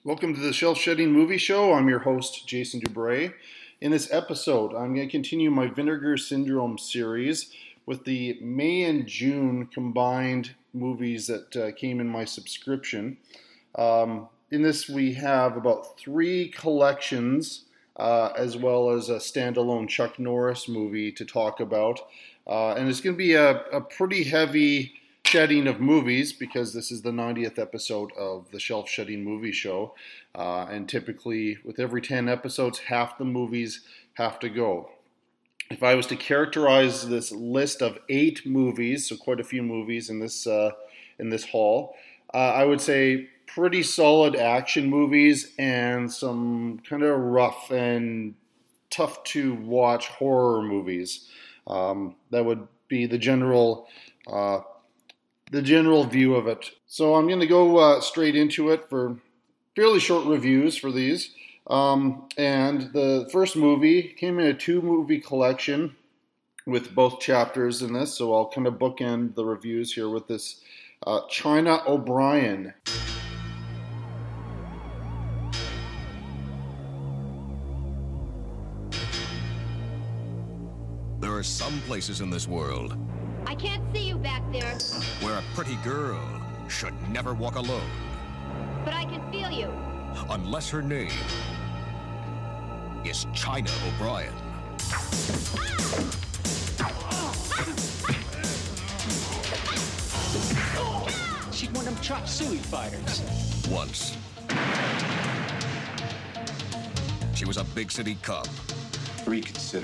Welcome to the Shelf Shedding Movie Show. I'm your host, Jason Dubray. In this episode, I'm going to continue my Vinegar Syndrome series with the May and June combined movies that came in my subscription. In this, we have about 3 collections, as well as a standalone Chuck Norris movie to talk about. And it's going to be a pretty heavy shedding of movies because this is the 90th episode of the Shelf Shedding Movie Show. And typically, with every 10 episodes, half the movies have to go. If I was to characterize this list of 8 movies, so quite a few movies in this haul, I would say pretty solid action movies and some kind of rough and tough to watch horror movies. That would be the general view of it. So I'm going to go straight into it for fairly short reviews for these. And the first movie came in a 2-movie collection with both chapters in this. So I'll kind of bookend the reviews here with this China O'Brien. There are some places in this world I can't see you back there, where a pretty girl should never walk alone but I can feel you. unless her name is China O'Brien. She's one of them chop suey fighters. Once, she was a big city cop. Reconsider.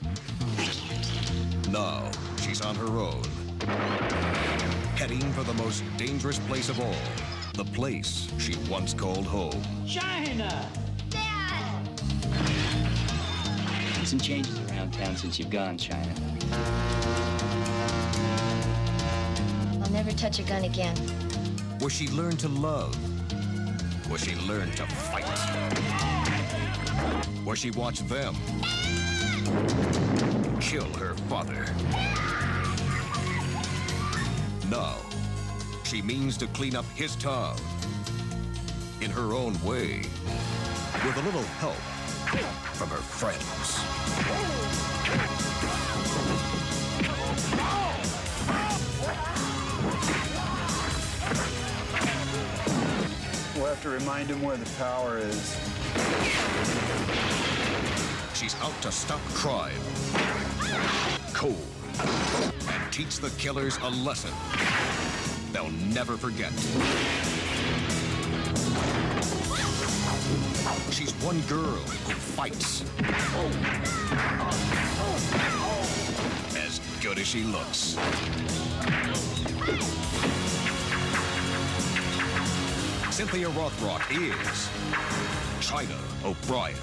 Now, she's on her own, heading for the most dangerous place of all, the place she once called home. China! Dad! Some changes around town since you've gone, China. I'll never touch a gun again. Where she learned to love, where she learned to fight, where she watched them kill her father. Now, she means to clean up his town in her own way, with a little help from her friends. We'll have to remind him where the power is. She's out to stop crime, cold, and teach the killers a lesson they'll never forget. She's one girl who fights as good as she looks. Cynthia Rothrock is China O'Brien.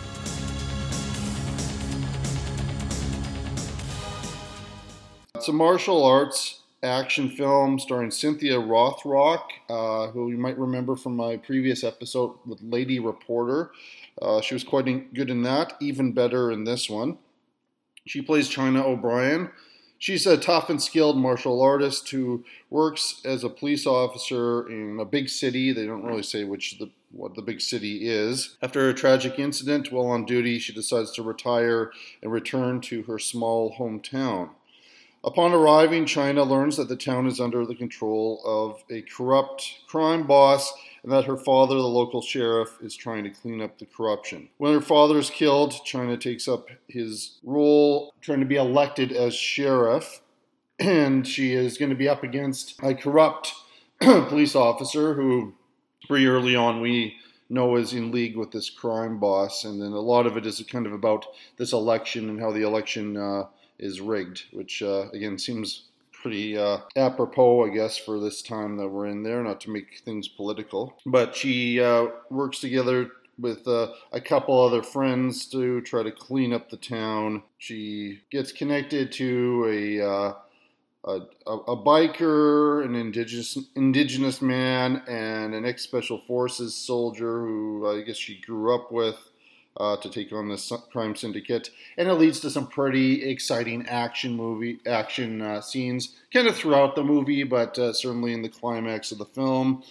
It's a martial arts action film starring Cynthia Rothrock, who you might remember from my previous episode with Lady Reporter. She was quite good in that, even better in this one. She plays China O'Brien. She's a tough and skilled martial artist who works as a police officer in a big city. They don't really say what the big city is. After a tragic incident while on duty, she decides to retire and return to her small hometown. Upon arriving, China learns that the town is under the control of a corrupt crime boss and that her father, the local sheriff, is trying to clean up the corruption. When her father is killed, China takes up his role, trying to be elected as sheriff, and she is going to be up against a corrupt police officer who, pretty early on, we know is in league with this crime boss, and then a lot of it is kind of about this election and how the election is rigged, which again seems pretty apropos, I guess, for this time that we're in there, not to make things political. But she works together with a couple other friends to try to clean up the town. She gets connected to a biker, an indigenous man, and an ex-special forces soldier who I guess she grew up with. To take on this crime syndicate, and it leads to some pretty exciting action scenes, kind of throughout the movie, but certainly in the climax of the film.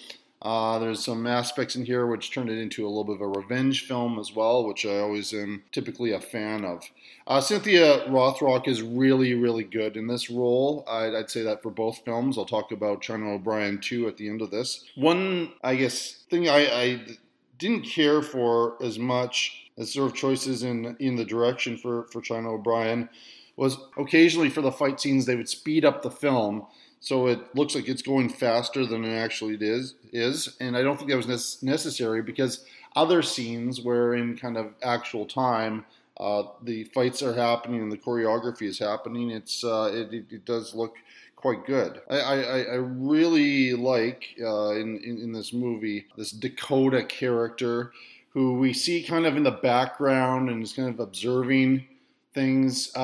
There's some aspects in here which turned it into a little bit of a revenge film as well, which I always am typically a fan of. Cynthia Rothrock is really, really good in this role. I'd say that for both films. I'll talk about China O'Brien too at the end of this. One, I guess, thing I didn't care for as much as sort of choices in the direction for China O'Brien was occasionally for the fight scenes they would speed up the film so it looks like it's going faster than it actually is. And I don't think that was necessary because other scenes where in kind of actual time the fights are happening and the choreography is happening, it does look quite good. I really like in this movie this Dakota character who we see kind of in the background and is kind of observing things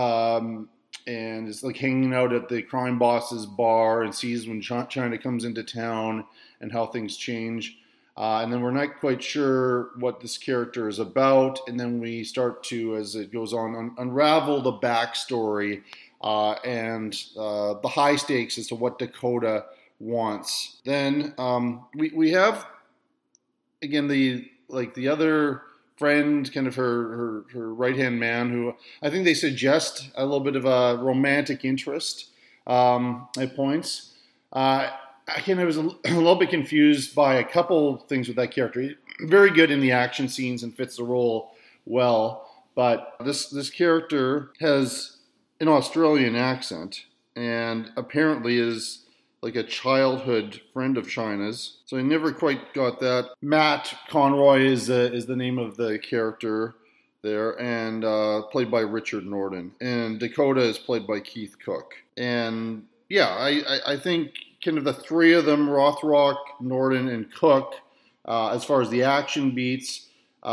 and is like hanging out at the crime boss's bar and sees when China comes into town and how things change. And then we're not quite sure what this character is about. And then we start to, as it goes on, unravel the backstory and the high stakes as to what Dakota wants. Then we have, again, the other friend, kind of her right-hand man, who I think they suggest a little bit of a romantic interest at points. Again, I was a little bit confused by a couple things with that character. Very good in the action scenes and fits the role well, but this character has an Australian accent and apparently is like a childhood friend of China's. So I never quite got that. Matt Conroy is the name of the character there, and played by Richard Norton. And Dakota is played by Keith Cook. And yeah, I think kind of the three of them, Rothrock, Norton, and Cook, as far as the action beats,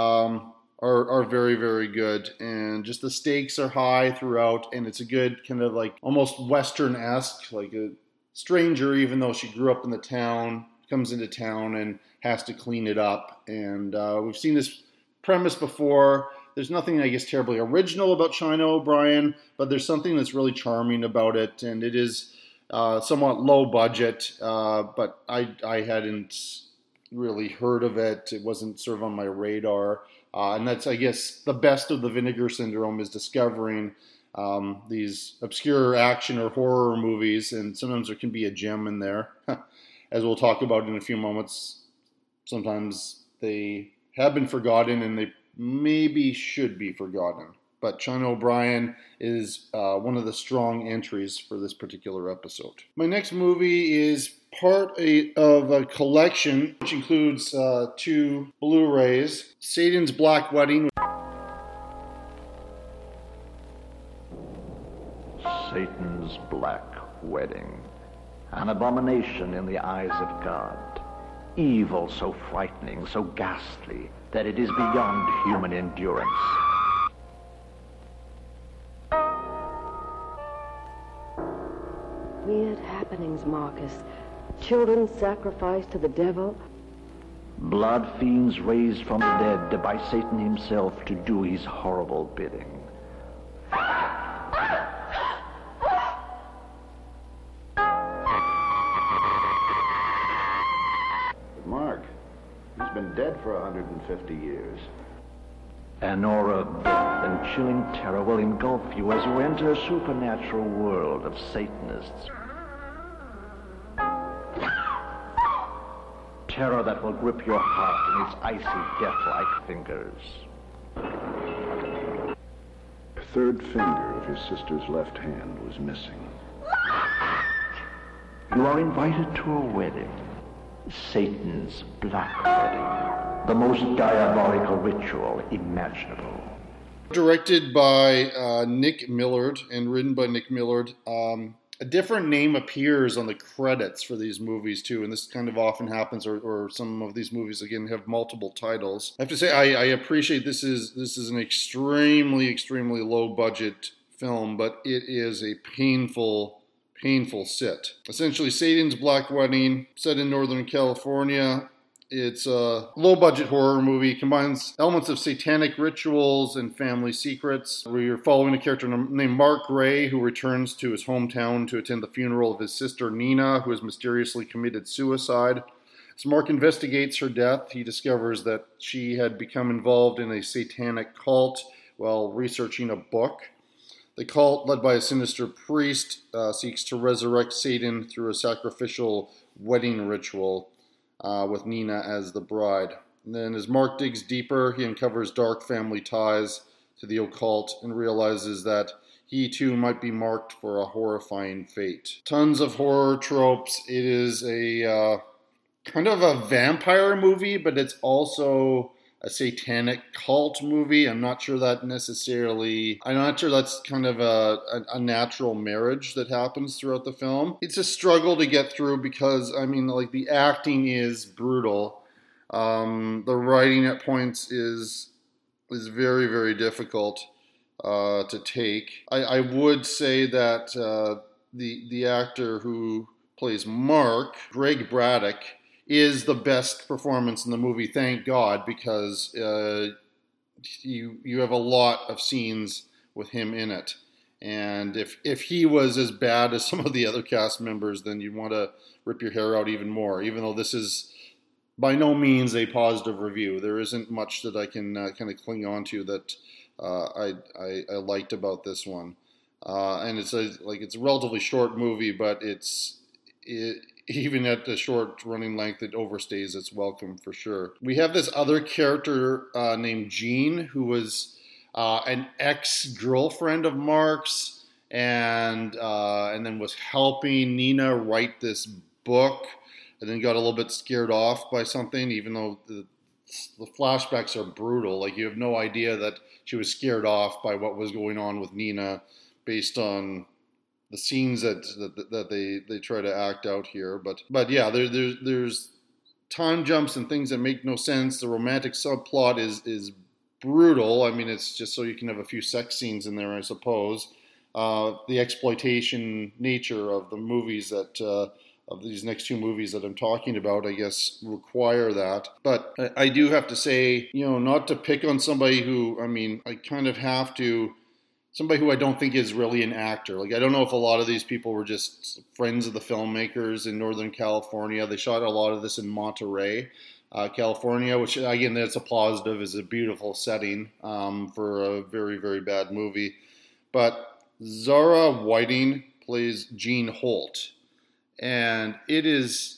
are very, very good. And just the stakes are high throughout, and it's a good kind of like almost Western-esque, like a stranger, even though she grew up in the town, comes into town and has to clean it up. And we've seen this premise before. There's nothing, I guess, terribly original about China O'Brien, but there's something that's really charming about it. And it is somewhat low budget, but I hadn't really heard of it. It wasn't sort of on my radar. And that's, I guess, the best of the Vinegar Syndrome is discovering these obscure action or horror movies, and sometimes there can be a gem in there. As we'll talk about in a few moments, sometimes they have been forgotten and they maybe should be forgotten. But China O'Brien is one of the strong entries for this particular episode. My next movie is part of a collection which includes 2 Blu-rays. Satan's Black Wedding. Satan's Black Wedding, an abomination in the eyes of God, evil so frightening, so ghastly, that it is beyond human endurance. Weird happenings, Marcus. Children sacrificed to the devil. Blood fiends raised from the dead by Satan himself to do his horrible bidding. Mark, he's been dead for 150 years. An aura of death and chilling terror will engulf you as you enter a supernatural world of Satanists. Terror that will grip your heart in its icy, death-like fingers. The third finger of his sister's left hand was missing. You are invited to a wedding. Satan's Black Wedding. The most diabolical ritual imaginable. Directed by Nick Millard and written by Nick Millard. A different name appears on the credits for these movies too, and this kind of often happens, or some of these movies again have multiple titles. I have to say I appreciate this is an extremely, extremely low budget film, but it is a painful sit. Essentially, Satan's Black Wedding, set in Northern California. It's a low-budget horror movie, combines elements of satanic rituals and family secrets. We're following a character named Mark Gray, who returns to his hometown to attend the funeral of his sister Nina, who has mysteriously committed suicide. As Mark investigates her death, he discovers that she had become involved in a satanic cult while researching a book. The cult, led by a sinister priest, seeks to resurrect Satan through a sacrificial wedding ritual with Nina as the bride. And then as Mark digs deeper, he uncovers dark family ties to the occult and realizes that he too might be marked for a horrifying fate. Tons of horror tropes. It is a kind of a vampire movie, but it's also a satanic cult movie. I'm not sure that's kind of a natural marriage that happens throughout the film. It's a struggle to get through because, the acting is brutal. The writing at points is very, very difficult to take. I would say that the actor who plays Mark, Greg Braddock, is the best performance in the movie, thank God, because you have a lot of scenes with him in it. And if he was as bad as some of the other cast members, then you'd want to rip your hair out even more, even though this is by no means a positive review. There isn't much that I can kind of cling on to that I liked about this one. And it's a relatively short movie, but even at the short running length, it overstays its welcome for sure. We have this other character named Jean, who was an ex-girlfriend of Mark's, and then was helping Nina write this book, and then got a little bit scared off by something, even though the flashbacks are brutal. Like, you have no idea that she was scared off by what was going on with Nina based on the scenes that they try to act out here. But yeah, there's time jumps and things that make no sense. The romantic subplot is brutal. It's just so you can have a few sex scenes in there, I suppose. The exploitation nature of the movies of these next two movies that I'm talking about, I guess, require that. But I do have to say, not to pick on somebody who, I kind of have to, somebody who I don't think is really an actor. Like, I don't know if a lot of these people were just friends of the filmmakers in Northern California. They shot a lot of this in Monterey, California, which, again, that's a positive, is a beautiful setting for a very, very bad movie. But Zara Whiting plays Jean Holt. And it is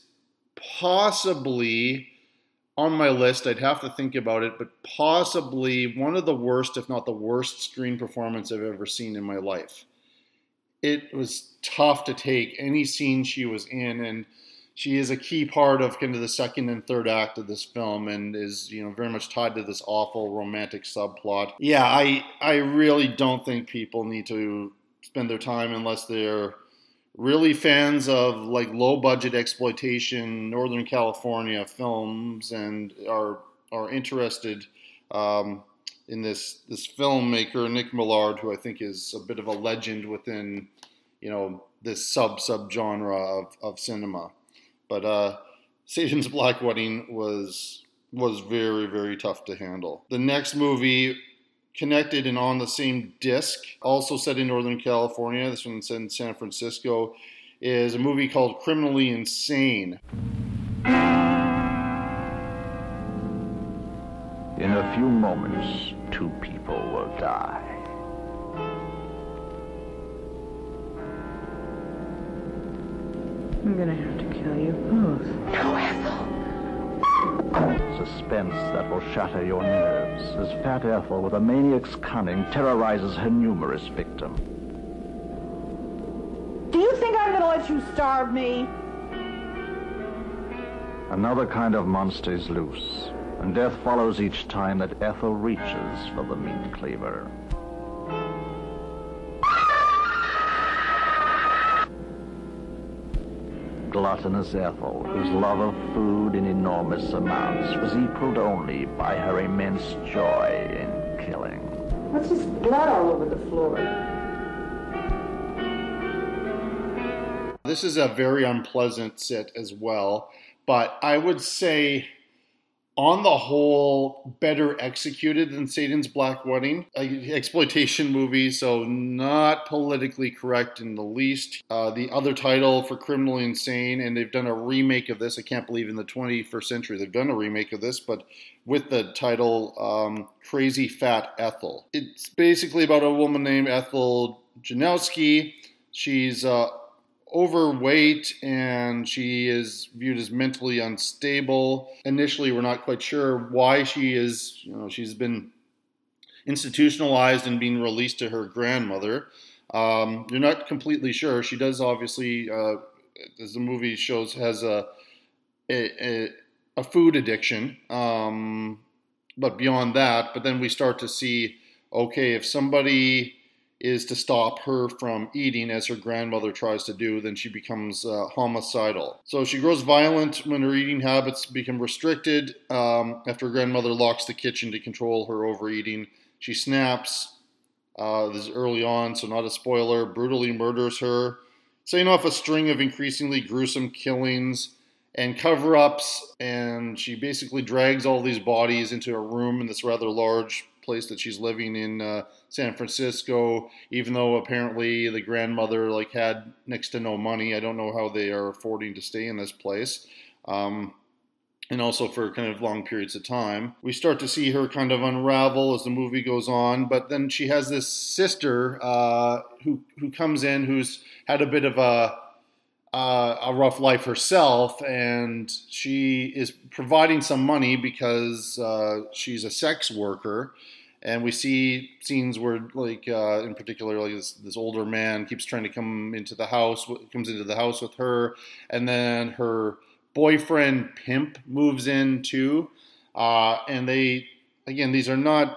possibly on my list. I'd have to think about it, but possibly one of the worst, if not the worst, screen performance I've ever seen in my life. It was tough to take any scene she was in, and she is a key part of kind of the second and third act of this film, and is very much tied to this awful romantic subplot. Yeah, I really don't think people need to spend their time, unless they're really fans of like low budget exploitation Northern California films and are interested in this filmmaker, Nick Millard, who I think is a bit of a legend within this sub-genre of cinema. But Satan's Black Wedding was very, very tough to handle. The next movie, connected and on the same disc, also set in Northern California, this one's in San Francisco, is a movie called Criminally Insane. In a few moments, two people will die. I'm gonna have to kill you both. No, Ethel. Suspense that will shatter your nerves as Fat Ethel, with a maniac's cunning, terrorizes her numerous victim. Do you think I'm gonna let you starve me? Another kind of monster is loose, and death follows each time that Ethel reaches for the meat cleaver. Gluttonous Ethel, whose love of food in enormous amounts was equaled only by her immense joy in killing. What's this blood all over the floor? This is a very unpleasant sit as well, but I would say on the whole, better executed than Satan's Black Wedding. Exploitation movie, so not politically correct in the least. The other title for Criminally Insane, and they've done a remake of this. I can't believe in the 21st century they've done a remake of this, but with the title Crazy Fat Ethel. It's basically about a woman named Ethel Janowski. She's overweight, and she is viewed as mentally unstable. Initially, we're not quite sure why she is, she's been institutionalized and being released to her grandmother. You're not completely sure. She does obviously, as the movie shows, has a food addiction. But beyond that, but then we start to see, okay, if somebody is to stop her from eating as her grandmother tries to do, then she becomes homicidal. So she grows violent when her eating habits become restricted. After her grandmother locks the kitchen to control her overeating, she snaps. This is early on, so not a spoiler. Brutally murders her, setting off a string of increasingly gruesome killings and cover-ups, and she basically drags all these bodies into a room in this rather large place that she's living in San Francisco, even though apparently the grandmother had next to no money. I don't know how they are affording to stay in this place. And also for kind of long periods of time. We start to see her kind of unravel as the movie goes on, but then she has this sister who comes in, who's had a bit of a rough life herself, and she is providing some money because she's a sex worker. And we see scenes where, in particular, this older man keeps trying to comes into the house with her, and then her boyfriend pimp moves in too, and they're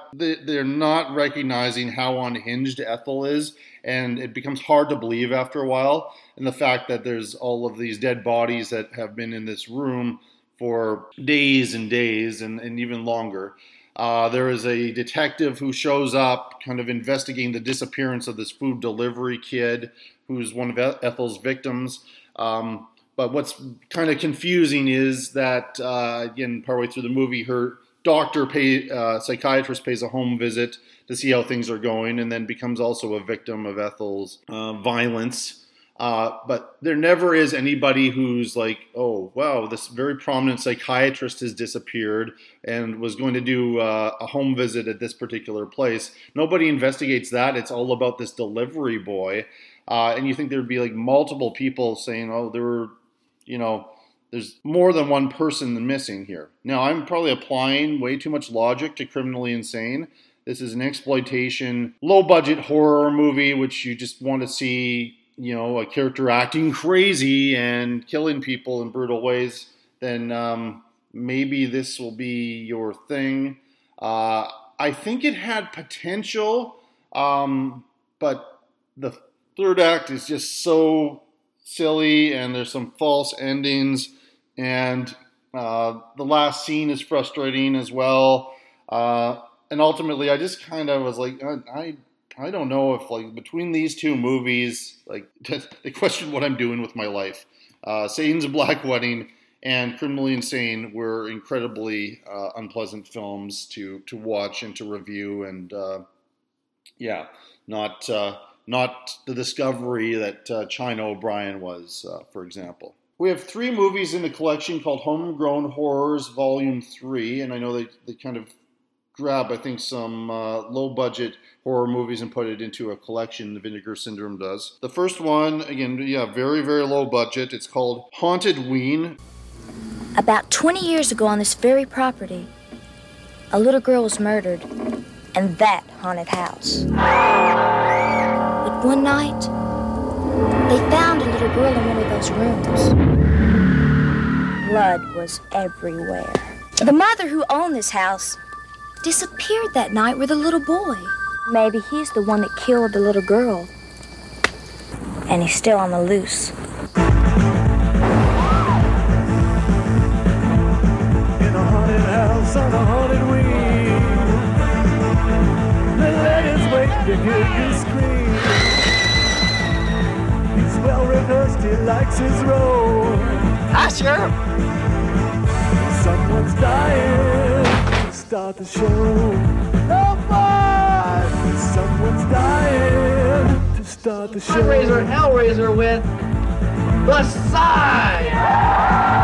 not recognizing how unhinged Ethel is, and it becomes hard to believe after a while. And the fact that there's all of these dead bodies that have been in this room for days and days and even longer. There is a detective who shows up kind of investigating the disappearance of this food delivery kid who's one of Ethel's victims. But what's kind of confusing is that, again, partway through the movie, her psychiatrist pays a home visit to see how things are going, and then becomes also a victim of Ethel's violence. But there never is anybody who's like, oh, wow, this very prominent psychiatrist has disappeared and was going to do a home visit at this particular place. Nobody investigates that. It's all about this delivery boy. And you think there'd be multiple people saying, oh, there's more than one person missing here. Now, I'm probably applying way too much logic to Criminally Insane. This is an exploitation, low-budget horror movie, which you just want to see, a character acting crazy and killing people in brutal ways. Then maybe this will be your thing. I think it had potential, but the third act is just so silly, and there's some false endings, and the last scene is frustrating as well. And ultimately, I just kind of was like, I don't know if between these two movies, they question what I'm doing with my life. Satan's Black Wedding and Criminally Insane were incredibly unpleasant films to watch and to review, and not the discovery that China O'Brien was, for example. We have 3 movies in the collection called Homegrown Horrors Volume 3, and I know they kind of grab, I think, some low-budget horror movies and put it into a collection. The Vinegar Syndrome does. The first one, again, very, very low budget. It's called Haunted Ween. About 20 years ago on this very property, a little girl was murdered in that haunted house. But one night, they found a little girl in one of those rooms. Blood was everywhere. The mother who owned this house disappeared that night with a little boy. Maybe he's the one that killed the little girl. And he's still on the loose. In a haunted house on a haunted wing, the ladies wait to hear you scream. He's well rehearsed, he likes his role. Sure. Someone's dying. start the show. Nobody, someone's dying to start the show. Fundraiser Hellraiser with The Sign.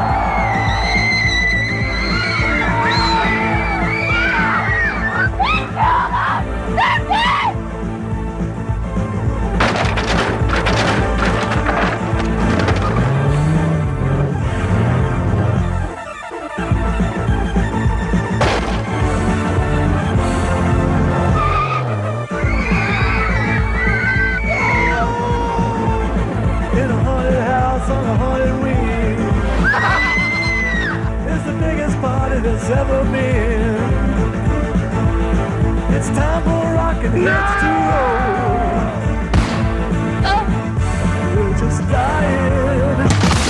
In a haunted house on a haunted wing. It's the biggest party there's ever been. It's time for rock and H2O. We're just dying.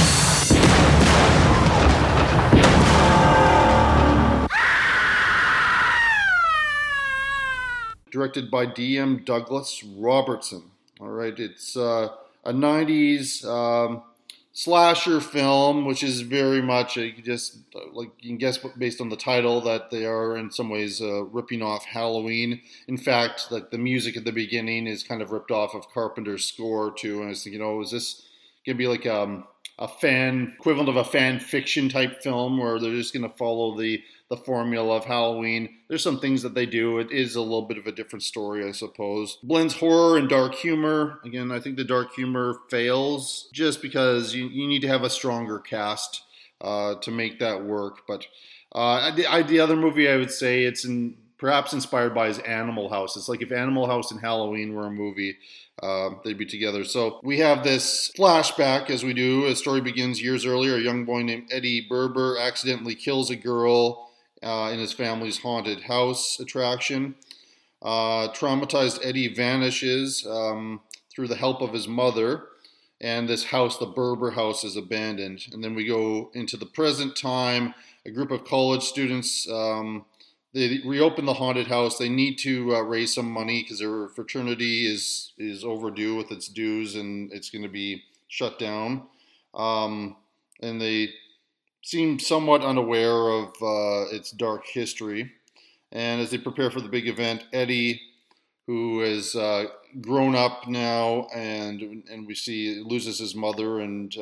Directed by D.M. Douglas Robertson. All right, it's a 90s slasher film, which is very much you can guess based on the title that they are in some ways ripping off Halloween. In fact, like the music at the beginning is kind of ripped off of Carpenter's score too. And I was thinking, is this gonna be like a fan equivalent of a fan fiction type film where they're just gonna follow the formula of Halloween? There's some things that they do. It is a little bit of a different story, I suppose. Blends horror and dark humor. Again, I think the dark humor fails just because you need to have a stronger cast to make that work. But the other movie I would say perhaps inspired by is Animal House. It's like if Animal House and Halloween were a movie, they'd be together. So we have this flashback as we do. The story begins years earlier. A young boy named Eddie Berber accidentally kills a girl in his family's haunted house attraction. Traumatized Eddie vanishes through the help of his mother, and this house, the Berber house, is abandoned. And then we go into the present time. A group of college students, they reopen the haunted house. They need to raise some money because their fraternity is overdue with its dues, and it's going to be shut down. And they seem somewhat unaware of its dark history. And as they prepare for the big event, Eddie, who has grown up now, and we see loses his mother and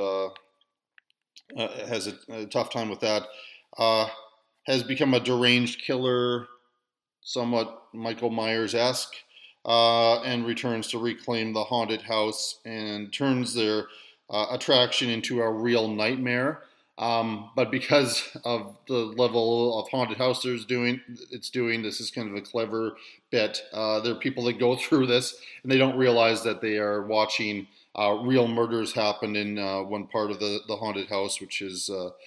has a tough time with that, has become a deranged killer, somewhat Michael Myers-esque, and returns to reclaim the haunted house and turns their attraction into a real nightmare. But because of the level of haunted house this is kind of a clever bit. There are people that go through this and they don't realize that they are watching real murders happen in one part of the haunted house, which is,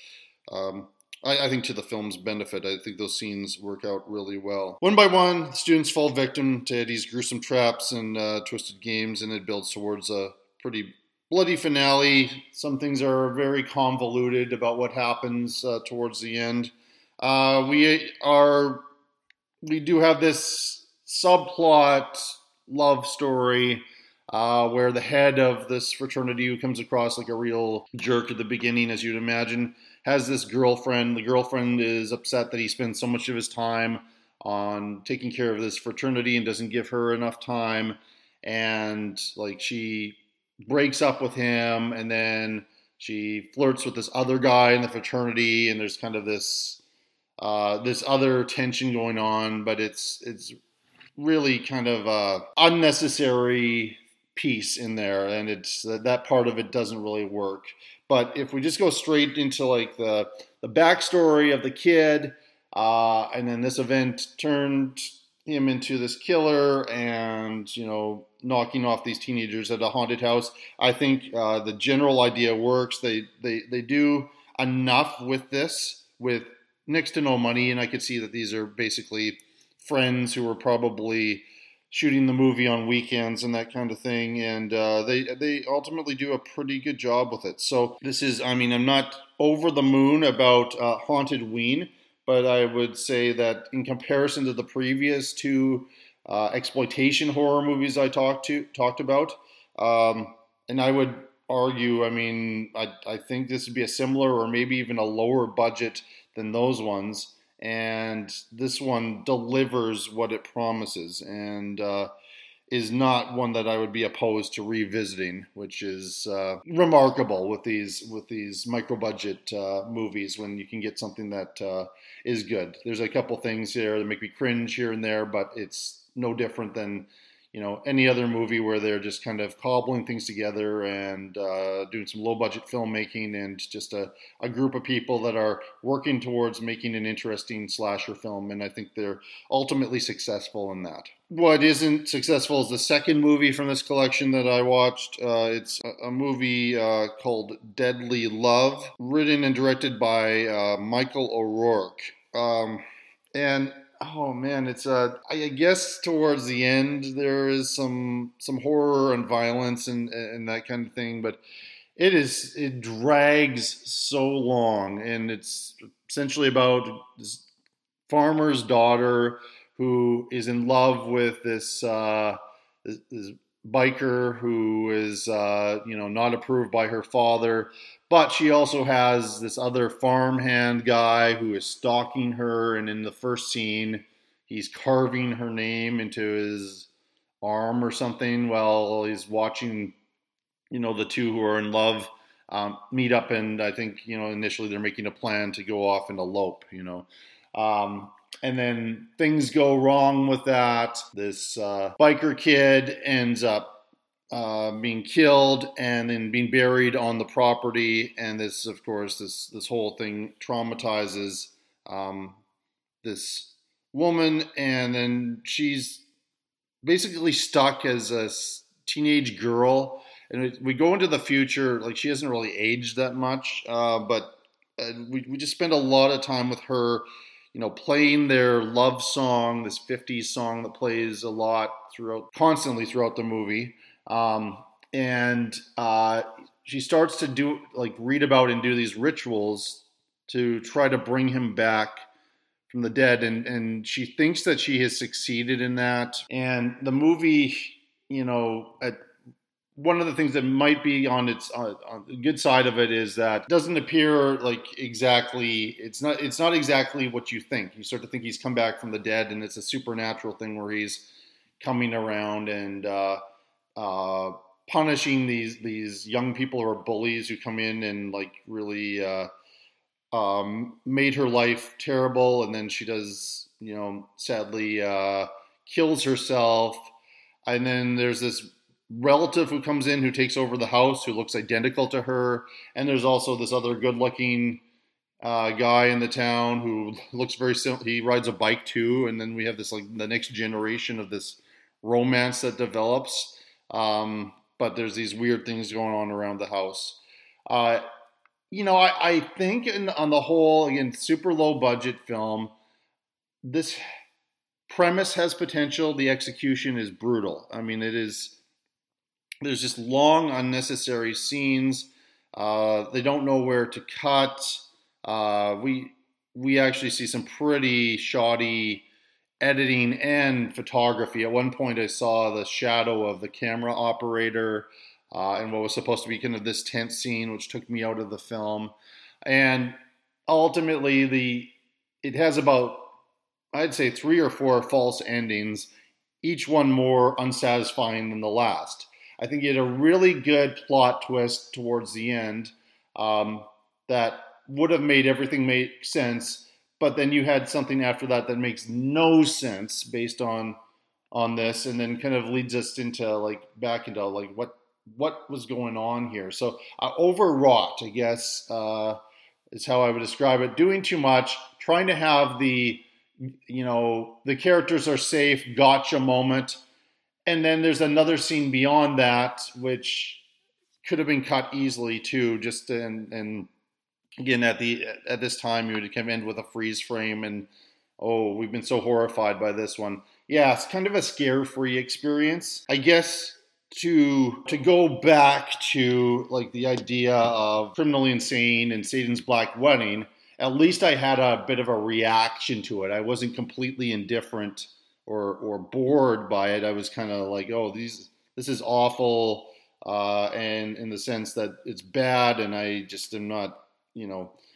I think, to the film's benefit. I think those scenes work out really well. One by one, students fall victim to Eddie's gruesome traps and twisted games, and it builds towards a pretty bloody finale. Some things are very convoluted about what happens towards the end. We do have this subplot love story where the head of this fraternity, who comes across like a real jerk at the beginning, as you'd imagine, has this girlfriend. The girlfriend is upset that he spends so much of his time on taking care of this fraternity and doesn't give her enough time. And like she breaks up with him, and then she flirts with this other guy in the fraternity, and there's kind of this other tension going on, but it's really kind of unnecessary piece in there, and it's that part of it doesn't really work. But if we just go straight into like the backstory of the kid, and then this event turned him into this killer, and knocking off these teenagers at a haunted house, I think the general idea works. They do enough with this with next to no money, and I could see that these are basically friends who were probably shooting the movie on weekends and that kind of thing, and they ultimately do a pretty good job with it. So this is, I'm not over the moon about Haunted Ween, but I would say that in comparison to the previous two exploitation horror movies I talked about, and I would argue, I think this would be a similar or maybe even a lower budget than those ones. and this one delivers what it promises, and is not one that I would be opposed to revisiting, which is remarkable with these micro budget movies when you can get something that is good. There's a couple things here that make me cringe here and there, but it's no different than any other movie where they're just kind of cobbling things together and doing some low-budget filmmaking, and just a group of people that are working towards making an interesting slasher film, and I think they're ultimately successful in that. What isn't successful is the second movie from this collection that I watched. It's a movie called Deadly Love, written and directed by Michael O'Rourke. And oh man, it's I guess towards the end there is some horror and violence and that kind of thing, but it drags so long, and it's essentially about this farmer's daughter who is in love with this biker who is not approved by her father, but she also has this other farmhand guy who is stalking her, and in the first scene he's carving her name into his arm or something while he's watching the two who are in love meet up, and I think initially they're making a plan to go off and elope, and then things go wrong with that. This biker kid ends up being killed and then being buried on the property. And this, of course, this whole thing traumatizes this woman. And then she's basically stuck as a teenage girl. And we go into the future, like she hasn't really aged that much, but we just spend a lot of time with her, playing their love song, this 50s song that plays a lot constantly throughout the movie. And she starts to read about and do these rituals to try to bring him back from the dead. And she thinks that she has succeeded in that. And the movie, one of the things that might be on the good side of it is that it doesn't appear like exactly, it's not exactly what you think. You start to think he's come back from the dead, and it's a supernatural thing where he's coming around and punishing these young people who are bullies who come in and really made her life terrible, and then she does, sadly kills herself. And then there's this relative who comes in who takes over the house who looks identical to her, and there's also this other good-looking guy in the town who looks very similar. He rides a bike too, and then we have this the next generation of this romance that develops, but there's these weird things going on around the house. I think on the whole, again, super low budget film, this premise has potential. The execution is brutal. I mean, there's just long, unnecessary scenes. They don't know where to cut. We actually see some pretty shoddy editing and photography. At one point, I saw the shadow of the camera operator in what was supposed to be kind of this tense scene, which took me out of the film. And ultimately, it has about, I'd say, 3 or 4 false endings, each one more unsatisfying than the last. I think you had a really good plot twist towards the end that would have made everything make sense, but then you had something after that makes no sense based on this, and then kind of leads us into back into what was going on here. So overwrought, I guess, is how I would describe it. Doing too much, trying to have the characters are safe gotcha moment. And then there's another scene beyond that, which could have been cut easily too. Just and again at this time you would come in with a freeze frame, and we've been so horrified by this one. Yeah, it's kind of a scare-free experience, I guess. To go back to the idea of Criminally Insane and Satan's Black Wedding, at least I had a bit of a reaction to it. I wasn't completely indifferent or bored by it. I was kind of this is awful, and in the sense that it's bad, and I just am not,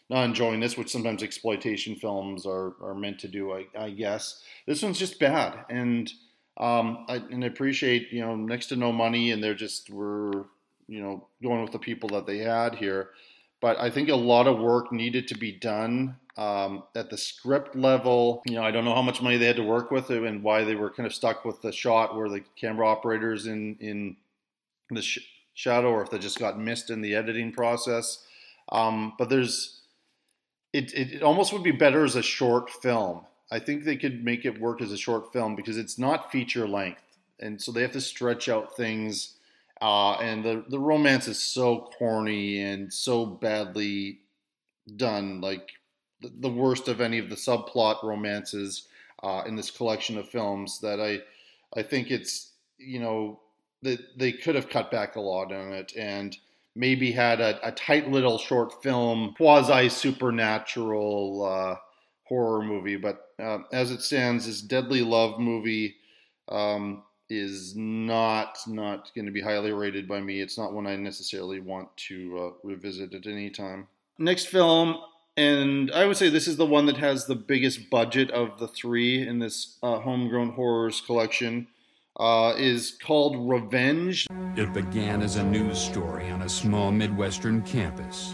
not enjoying this, which sometimes exploitation films are meant to do, I guess. This one's just bad, and I appreciate, next to no money, and were going with the people that they had here. But I think a lot of work needed to be done at the script level. I don't know how much money they had to work with and why they were kind of stuck with the shot where the camera operator's in the shadow, or if they just got missed in the editing process. But it almost would be better as a short film. I think they could make it work as a short film because it's not feature length. And so they have to stretch out things. And the romance is so corny and so badly done, like the worst of any of the subplot romances in this collection of films, that I think it's, that they could have cut back a lot on it and maybe had a tight little short film, quasi-supernatural horror movie. But as it stands, this Deadly Love movie is not going to be highly rated by me. It's not one I necessarily want to revisit at any time. Next film, and I would say this is the one that has the biggest budget of the three in this Homegrown Horrors collection, is called Revenge. It began as a news story on a small Midwestern campus.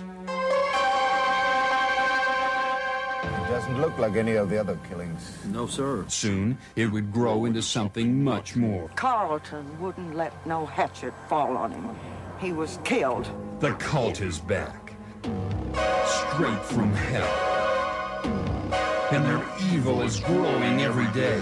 It doesn't look like any of the other killings. No, sir. Soon, it would grow into something much more. Carlton wouldn't let no hatchet fall on him. He was killed. The cult is back. Straight from hell. And their evil is growing every day.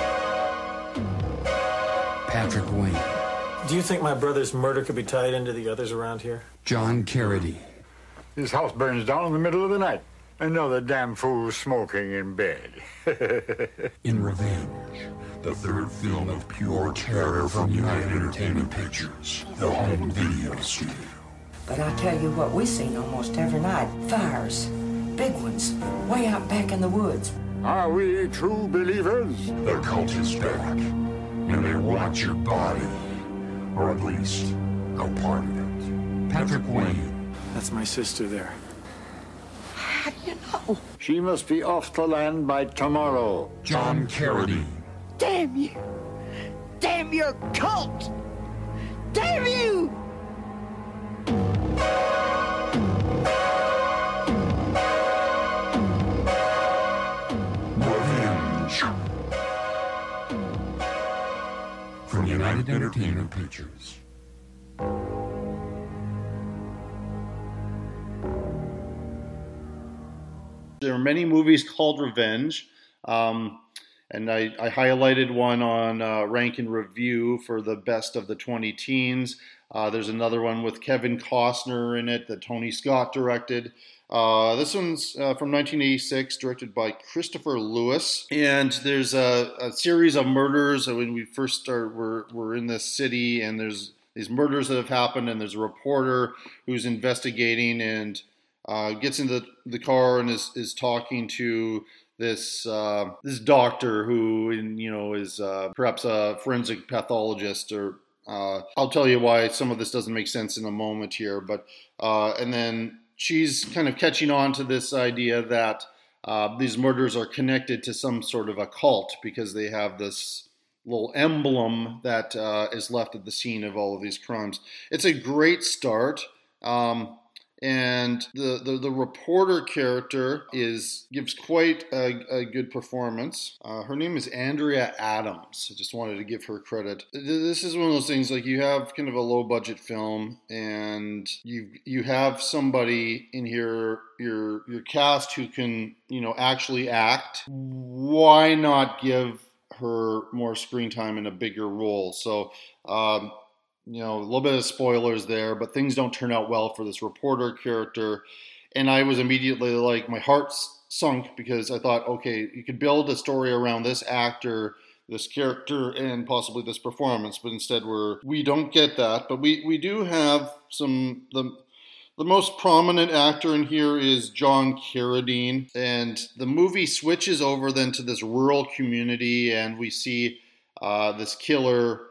Patrick Wayne. Do you think my brother's murder could be tied into the others around here? John Carradine. His house burns down in the middle of the night. Another damn fool smoking in bed. In Revenge, the third film of pure terror from United Entertainment Pictures, the home video studio. But I tell you what, we seen almost every night. Fires. Big ones. Way out back in the woods. Are we true believers? The cult is back. And they want your body. Or at least, a part of it. Patrick Wayne. That's my sister there. How do you know? She must be off the land by tomorrow. John Carradine. Damn you! Damn your cult! Damn you! Revenge. From United Entertainment Pictures. There are many movies called Revenge, and I highlighted one on Rank and Review for the best of the 20 teens. There's another one with Kevin Costner in it that Tony Scott directed. This one's from 1986, directed by Christopher Lewis. And there's a series of murders. When we first start, we're in this city, and there's these murders that have happened, and there's a reporter who's investigating and gets into the car and is talking to this doctor who is perhaps a forensic pathologist, or I'll tell you why some of this doesn't make sense in a moment here. But and then she's kind of catching on to this idea that these murders are connected to some sort of a cult because they have this little emblem that is left at the scene of all of these crimes. It's a great start. And the reporter character gives quite a good performance. Her name is Andrea Adams. I just wanted to give her credit. This is one of those things, like, you have kind of a low budget film, and you have somebody in here, your cast, who can actually act. Why not give her more screen time in a bigger role? So a little bit of spoilers there, but things don't turn out well for this reporter character. And I was immediately like, my heart sunk, because I thought, okay, you could build a story around this actor, this character, and possibly this performance. But instead we don't get that. But we do have the most prominent actor in here is John Carradine. And the movie switches over then to this rural community, and we see this killer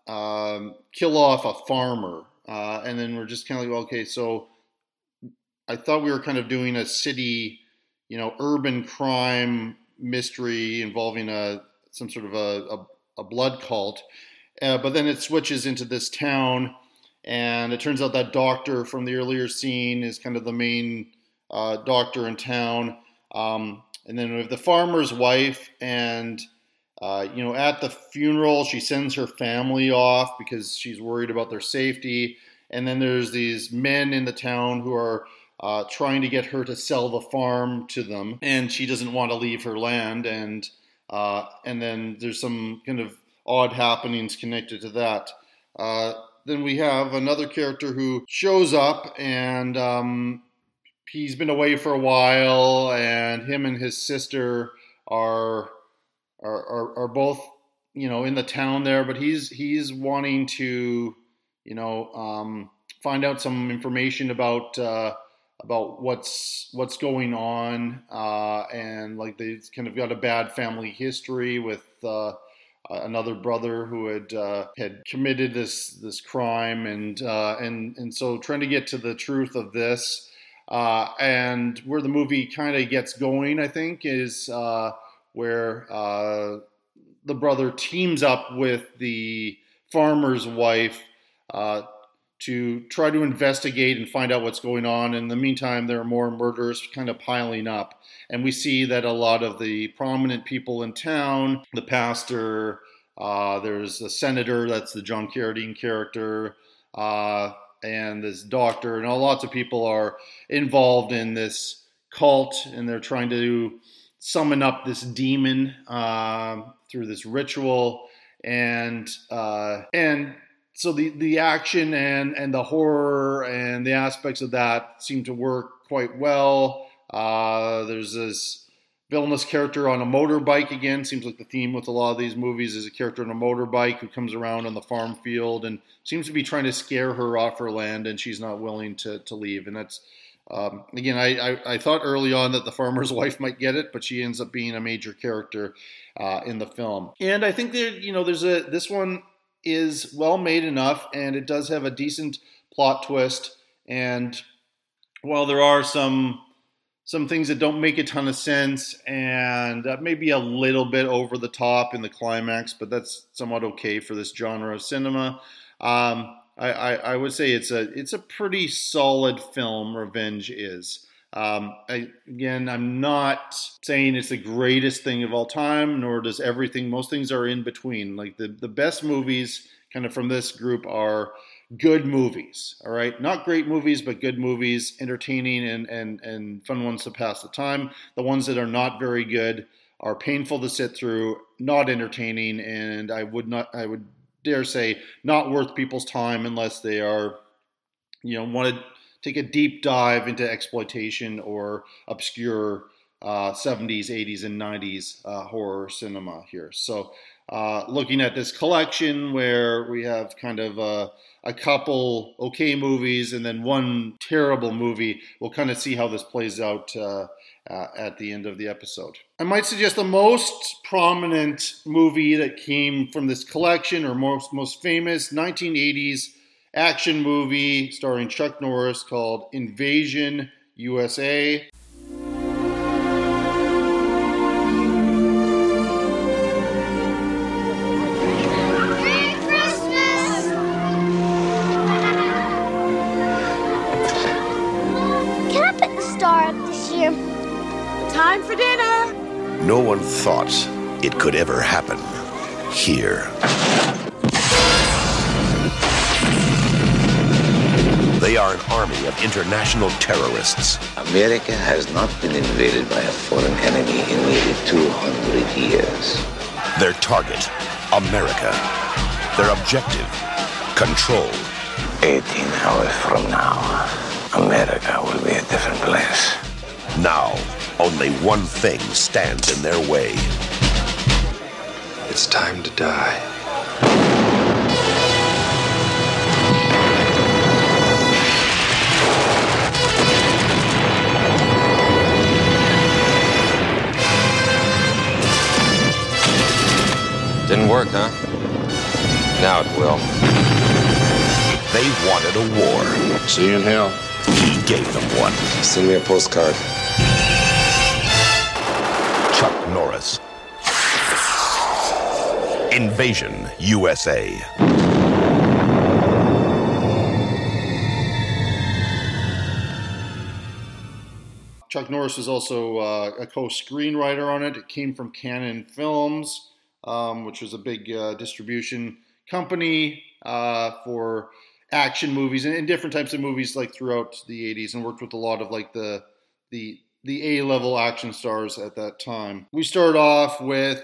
kill off a farmer, and then we're just kind of like, okay, so I thought we were kind of doing a city, urban crime mystery involving some sort of a blood cult. But then it switches into this town, and it turns out that doctor from the earlier scene is kind of the main doctor in town. And then we have the farmer's wife, and at the funeral, she sends her family off because she's worried about their safety. And then there's these men in the town who are trying to get her to sell the farm to them, and she doesn't want to leave her land. And then there's some kind of odd happenings connected to that. Then we have another character who shows up, and he's been away for a while, and him and his sister are both, in the town there, but he's wanting to, find out some information about what's going on, and like they've kind of got a bad family history with another brother who had committed this crime, and so trying to get to the truth of this. And where the movie kind of gets going, I think, is where the brother teams up with the farmer's wife to try to investigate and find out what's going on. In the meantime, there are more murders kind of piling up. And we see that a lot of the prominent people in town, the pastor, there's a senator, that's the John Carradine character, and this doctor, and lots of people are involved in this cult, and they're trying to summon up this demon through this ritual, and so the action and the horror and the aspects of that seem to work quite well. There's this villainous character on a motorbike again. Seems like the theme with a lot of these movies is a character on a motorbike who comes around on the farm field and seems to be trying to scare her off her land, and she's not willing to leave. And that's, again, I thought early on that the farmer's wife might get it, but she ends up being a major character in the film. And I think this one is well made enough, and it does have a decent plot twist. And while there are some things that don't make a ton of sense, and maybe a little bit over the top in the climax, but that's somewhat okay for this genre of cinema. I would say it's a pretty solid film. Revenge is. I'm not saying it's the greatest thing of all time, nor does everything. Most things are in between. Like the best movies kind of from this group are good movies, all right? Not great movies, but good movies, entertaining and fun ones to pass the time. The ones that are not very good are painful to sit through, not entertaining, and I would dare say not worth people's time unless they are, want to take a deep dive into exploitation or obscure 70s, 80s, and 90s horror cinema here. So looking at this collection where we have kind of a couple okay movies and then one terrible movie, we'll kind of see how this plays out at the end of the episode. I might suggest the most prominent movie that came from this collection, or most famous 1980s action movie starring Chuck Norris called Invasion USA. Time for dinner. No one thought it could ever happen here. They are an army of international terrorists. America has not been invaded by a foreign enemy in nearly 200 years. Their target, America. Their objective, control. 18 hours from now, America will be a different place. Now, only one thing stands in their way. It's time to die. Didn't work, huh? Now it will. They wanted a war. See you in hell. he gave them one. Send me a postcard. Chuck Norris. Invasion, USA. Chuck Norris was also a co-screenwriter on it. It came from Cannon Films, which was a big distribution company for action movies and different types of movies like throughout the 80s, and worked with a lot of like the A-level action stars at that time. We start off with,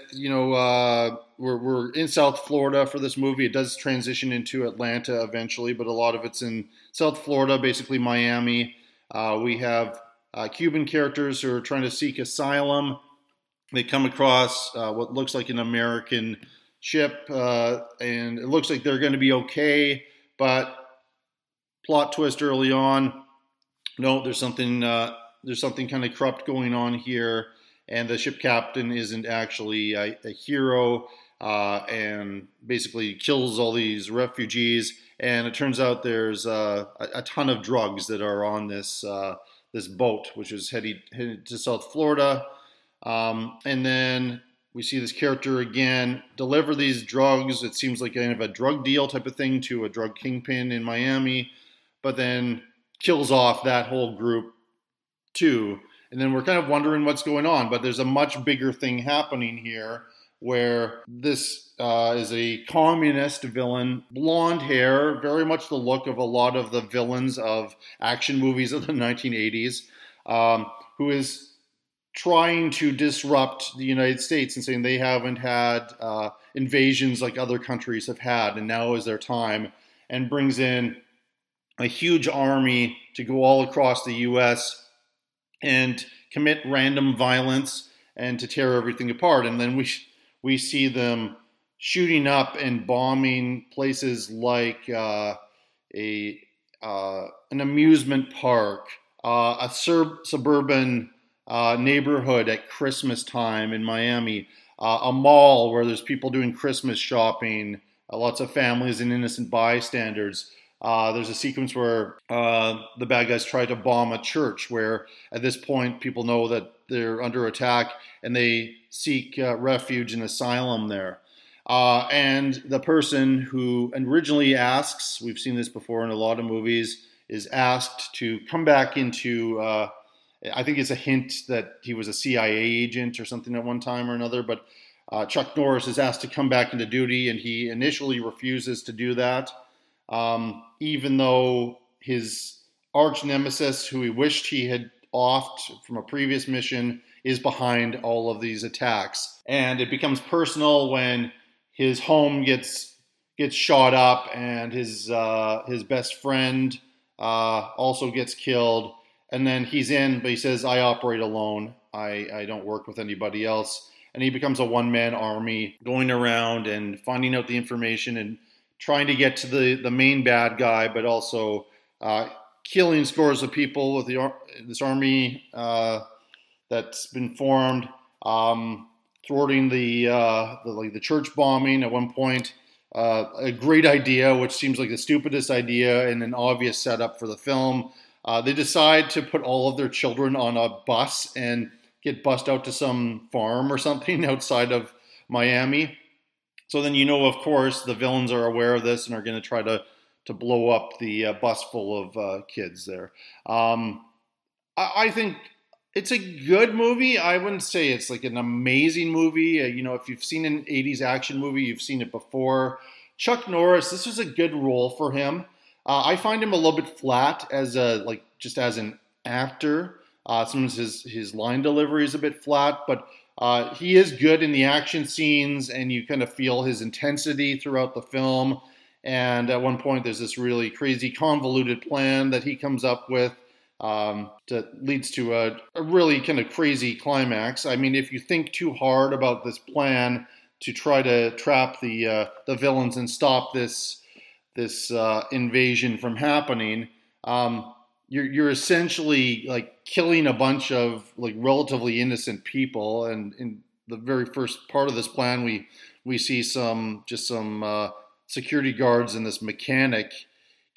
we're in South Florida for this movie. It does transition into Atlanta eventually, but a lot of it's in South Florida, basically Miami. We have Cuban characters who are trying to seek asylum. They come across what looks like an American ship, and it looks like they're going to be okay, but plot twist early on, no, there's something kind of corrupt going on here, and the ship captain isn't actually a hero, and basically kills all these refugees, and it turns out there's a ton of drugs that are on this boat, which is headed to South Florida. And then we see this character again deliver these drugs. It seems like kind of a drug deal type of thing to a drug kingpin in Miami, but then kills off that whole group too. And then we're kind of wondering what's going on, but there's a much bigger thing happening here where this is a communist villain, blonde hair, very much the look of a lot of the villains of action movies of the 1980s, who is trying to disrupt the United States and saying they haven't had invasions like other countries have had, and now is their time, and brings in a huge army to go all across the U.S. and commit random violence and to tear everything apart. And then we see them shooting up and bombing places like an amusement park, a suburban neighborhood at Christmas time in Miami, a mall where there's people doing Christmas shopping, lots of families and innocent bystanders. There's a sequence where the bad guys try to bomb a church where at this point people know that they're under attack and they seek refuge and asylum there. And the person who originally asks, we've seen this before in a lot of movies, is asked to come back into, I think it's a hint that he was a CIA agent or something at one time or another, but Chuck Norris is asked to come back into duty, and he initially refuses to do that. Even though his arch nemesis, who he wished he had offed from a previous mission, is behind all of these attacks. And it becomes personal when his home gets shot up, and his best friend also gets killed. And then he's in, but he says, I operate alone. I don't work with anybody else. And he becomes a one-man army going around and finding out the information and trying to get to the main bad guy, but also killing scores of people with this army that's been formed, thwarting the church bombing at one point. A great idea, which seems like the stupidest idea and an obvious setup for the film. They decide to put all of their children on a bus and get bussed out to some farm or something outside of Miami. So then, of course, the villains are aware of this and are going to try to blow up the bus full of kids there. I think it's a good movie. I wouldn't say it's like an amazing movie. If you've seen an 80s action movie, you've seen it before. Chuck Norris, this was a good role for him. I find him a little bit flat as an actor. Sometimes his line delivery is a bit flat, but he is good in the action scenes, and you kind of feel his intensity throughout the film. And at one point, there's this really crazy, convoluted plan that he comes up with that leads to a really kind of crazy climax. I mean, if you think too hard about this plan to try to trap the villains and stop this invasion from happening, you're essentially like killing a bunch of like relatively innocent people. And in the very first part of this plan, we see some security guards and this mechanic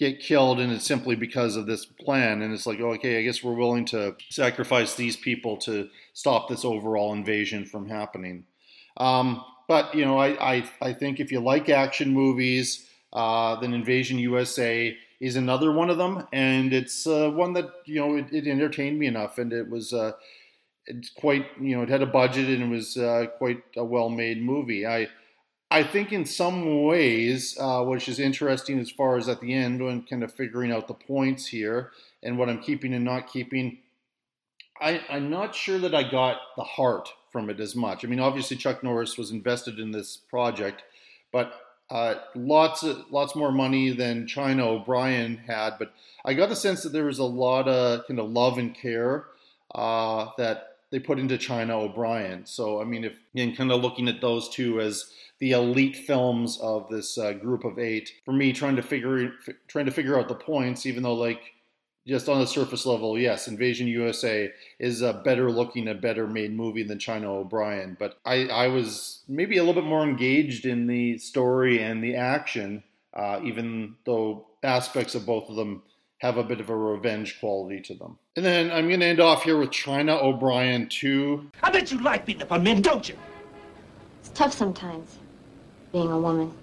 get killed, and it's simply because of this plan. And it's like, okay, I guess we're willing to sacrifice these people to stop this overall invasion from happening. But, you know, I think if you like action movies, then Invasion USA is another one of them. And it's one that, you know, it entertained me enough. And it was it's quite, you know, it had a budget, and it was quite a well-made movie. I think in some ways, which is interesting as far as at the end when kind of figuring out the points here and what I'm keeping and not keeping, I'm not sure that I got the heart from it as much. I mean, obviously Chuck Norris was invested in this project, but lots more money than China O'Brien had. But I got the sense that there was a lot of kind of love and care that they put into China O'Brien. So, I mean, if again, kind of looking at those two as the elite films of this group of 8, for me, trying to figure out the points, even though, like, just on the surface level, yes, Invasion USA is a better looking, a better made movie than China O'Brien. But I was maybe a little bit more engaged in the story and the action, even though aspects of both of them have a bit of a revenge quality to them. And then I'm going to end off here with China O'Brien 2. I bet you like beating up on men, don't you? It's tough sometimes, being a woman.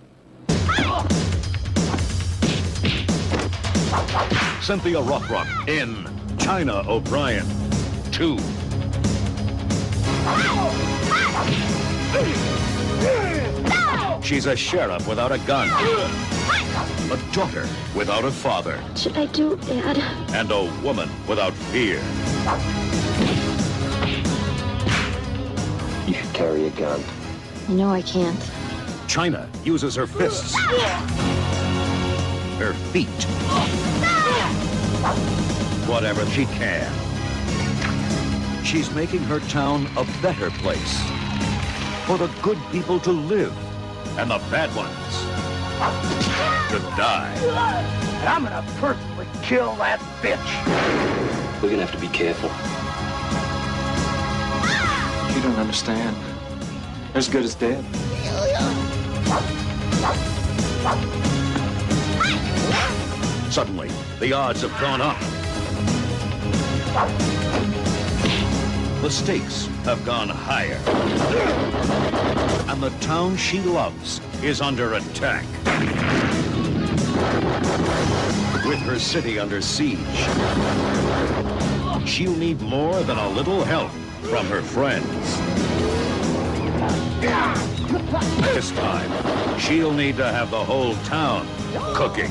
Cynthia Rothrock in China O'Brien 2. She's a sheriff without a gun, a daughter without a father. What should I do, Dad? And a woman without fear. You should carry a gun. You know I can't. China uses her fists, her feet, whatever she can. She's making her town a better place for the good people to live and the bad ones to die. And I'm gonna personally kill that bitch. We're gonna have to be careful. You don't understand. They're as good as dead. Suddenly, the odds have gone up. The stakes have gone higher. And the town she loves is under attack. With her city under siege, she'll need more than a little help from her friends. This time, she'll need to have the whole town cooking.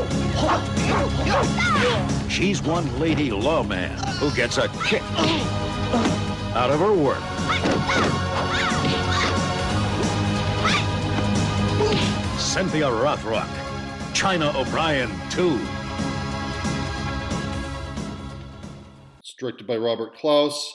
She's one lady lawman who gets a kick out of her work. Cynthia Rothrock, China O'Brien 2. It's directed by Robert Klaus.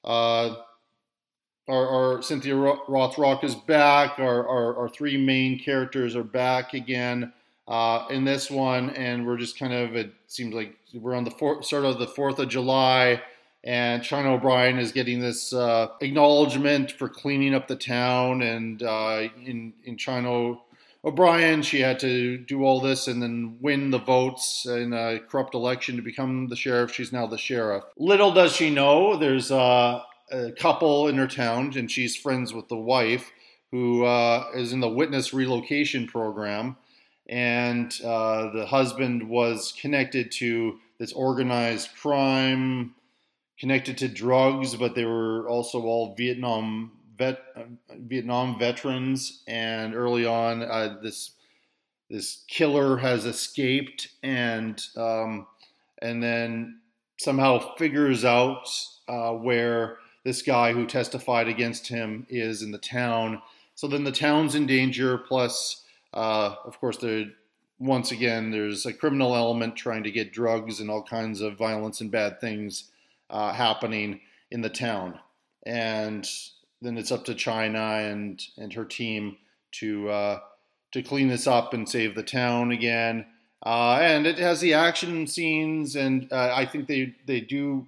Our Cynthia Rothrock is back. Our 3 main characters are back again in this one, and we're just kind of, it seems like we're on the start of the 4th of July, and China O'Brien is getting this acknowledgement for cleaning up the town, and in China O'Brien, she had to do all this and then win the votes in a corrupt election to become the sheriff. She's now the sheriff. Little does she know, there's a couple in her town, and she's friends with the wife, who is in the witness relocation program. And the husband was connected to this organized crime, connected to drugs, but they were also all Vietnam veterans. And early on, this killer has escaped, and then somehow figures out where this guy who testified against him is in the town. So then the town's in danger, plus, of course, once again, there's a criminal element trying to get drugs and all kinds of violence and bad things happening in the town. And then it's up to China and her team to clean this up and save the town again. And it has the action scenes, and I think they do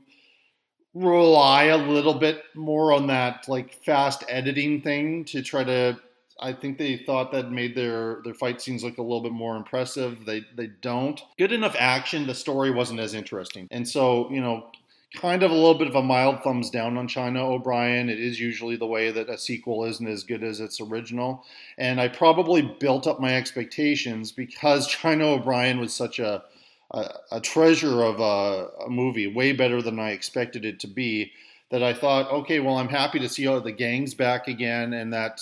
rely a little bit more on that like fast editing thing to try to I think they thought that made their fight scenes look a little bit more impressive. They don't. Good enough action, the story wasn't as interesting. And so, kind of a little bit of a mild thumbs down on China O'Brien. It is usually the way that a sequel isn't as good as its original. And I probably built up my expectations because China O'Brien was such a treasure of a movie, way better than I expected it to be, that I thought, okay, well, I'm happy to see all the gang's back again, and that,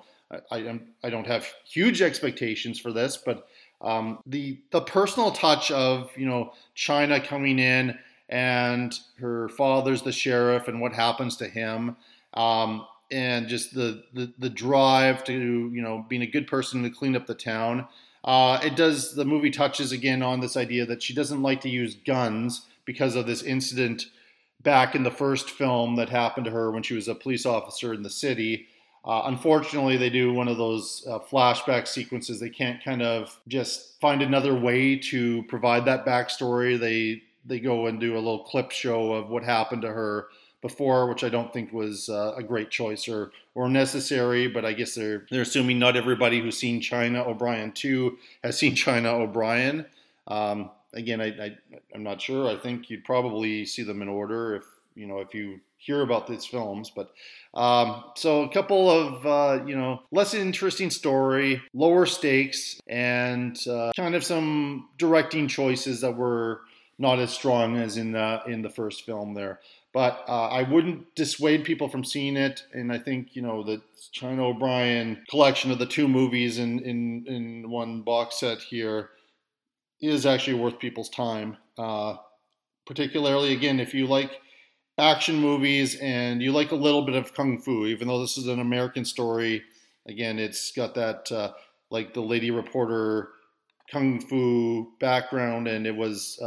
I don't have huge expectations for this, but the personal touch of, China coming in and her father's the sheriff and what happens to him, and just the drive to, being a good person to clean up the town. The movie touches again on this idea that she doesn't like to use guns because of this incident back in the first film that happened to her when she was a police officer in the city. Unfortunately, they do one of those flashback sequences. They can't kind of just find another way to provide that backstory. They go and do a little clip show of what happened to her before, which I don't think was a great choice or necessary, but I guess they're assuming not everybody who's seen China O'Brien 2 has seen China O'Brien. Again, I'm not sure. I think you'd probably see them in order if you hear about these films. But so a couple of less interesting story, lower stakes, and kind of some directing choices that were not as strong as in the first film there. But I wouldn't dissuade people from seeing it, and I think the China O'Brien collection of the two movies in one box set here is actually worth people's time. Particularly, again, if you like action movies and you like a little bit of kung fu, even though this is an American story. Again, it's got that like the Lady Reporter kung fu background, and it was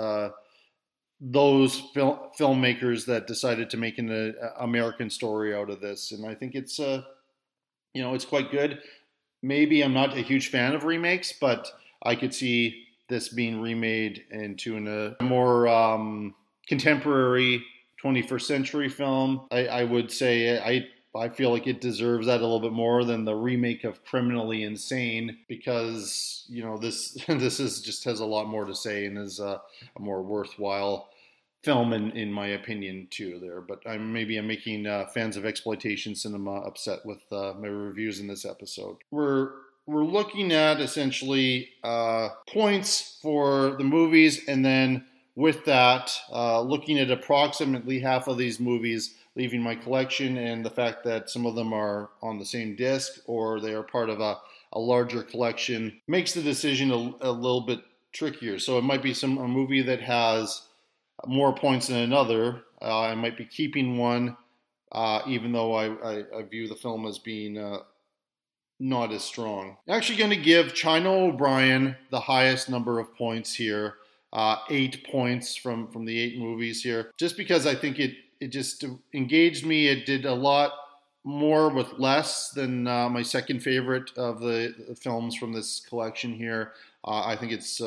those filmmakers that decided to make an American story out of this, and I think it's it's quite good. Maybe I'm not a huge fan of remakes, but I could see this being remade into a more contemporary 21st century film. I would say I feel like it deserves that a little bit more than the remake of Criminally Insane, because this is just has a lot more to say and is a more worthwhile film in my opinion too there. But I'm making fans of exploitation cinema upset with my reviews in this episode. We're looking at essentially points for the movies, and then with that, looking at approximately half of these movies leaving my collection, and the fact that some of them are on the same disc or they are part of a larger collection makes the decision a little bit trickier. So it might be a movie that has more points than another. I might be keeping one, even though I view the film as being not as strong. I'm actually going to give China O'Brien the highest number of points here, 8 points from the 8 movies here, just because I think it just engaged me. It did a lot more with less than my second favorite of the films from this collection here. I think it's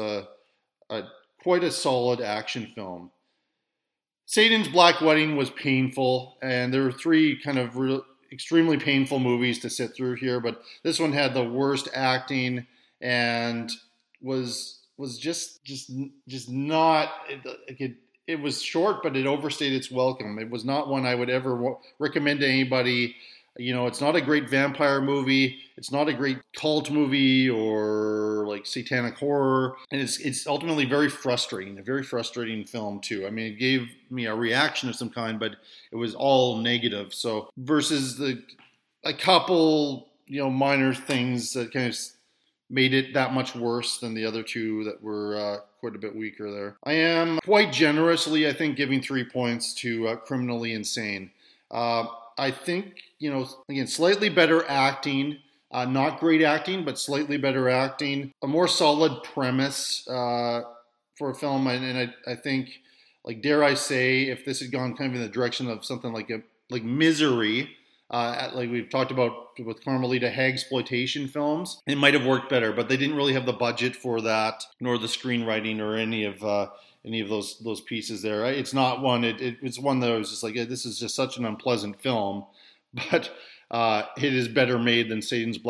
quite a solid action film. Satan's Black Wedding was painful, and there were 3 kind of extremely painful movies to sit through here, but this one had the worst acting and was just not. It was short, but it overstayed its welcome. It was not one I would ever recommend to anybody. It's not a great vampire movie. It's not a great cult movie or like satanic horror. And it's ultimately very frustrating, a very frustrating film too. I mean, it gave me a reaction of some kind, but it was all negative. So versus a couple, minor things that kind of made it that much worse than the other 2 that were quite a bit weaker there. I am quite generously, I think, giving 3 points to Criminally Insane. I think, again, slightly better acting, not great acting, but slightly better acting, a more solid premise for a film. And I think, like, dare I say, if this had gone kind of in the direction of something like Misery, like we've talked about with Carmelita Hagsploitation films, it might have worked better, but they didn't really have the budget for that, nor the screenwriting or any of those pieces there. It's not one. It's one that I was just like, this is just such an unpleasant film, but it is better made than Satan's Black